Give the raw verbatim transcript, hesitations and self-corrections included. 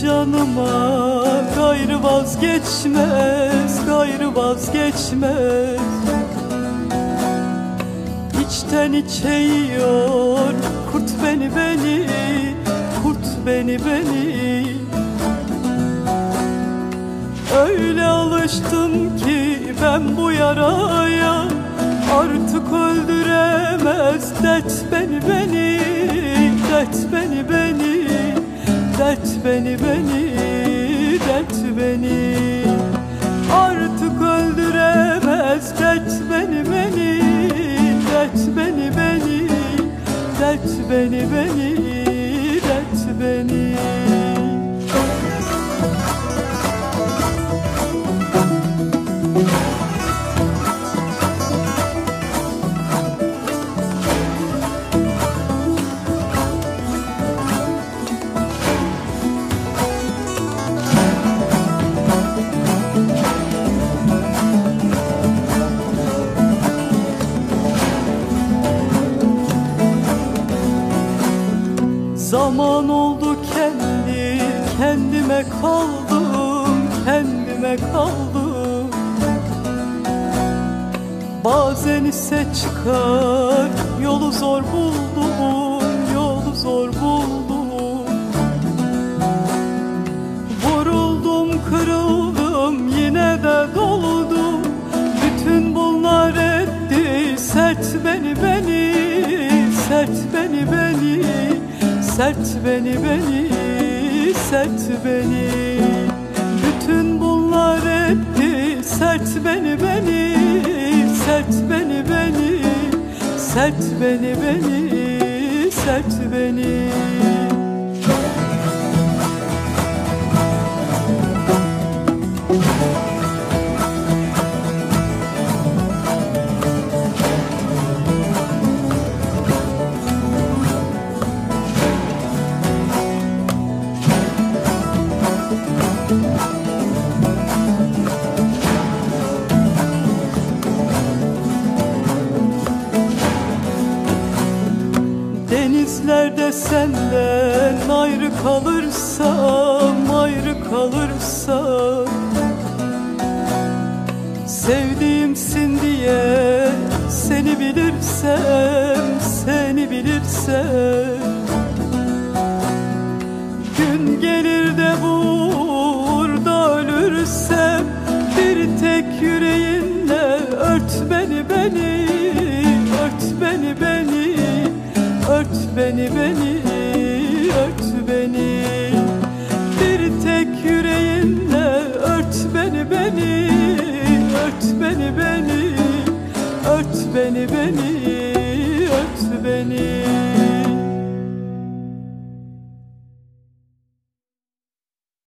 canıma gayrı vazgeçmez, gayrı vazgeçmez. İçten içe yiyor kurt beni beni, kurt beni beni. Öyle alıştım ki ben bu yaraya, artık öldüremez dert beni beni, dert beni beni, dert beni beni, dert beni. Artık öldüremez dert beni beni, dert beni beni, dert beni beni, dert beni. Zaman oldu kendi kendime kaldım, kendime kaldım. Bazen ise çıkar yolu zor buldum, yolu zor buldum. Vuruldum, kırıldım, yine de doldum. Bütün bunlar etti sert beni beni, sert beni beni, sert beni beni, sert beni. Bütün bunlar etti sert beni beni, sert beni beni, sert beni beni, sert beni. Denizlerde senden ayrı kalırsam, ayrı kalırsam, sevdiğimsin diye seni bilirsem, seni bilirsem. Gün gelir de burada ölürsem, bir tek yüreğinle ört beni beni, ört beni beni, ört beni beni,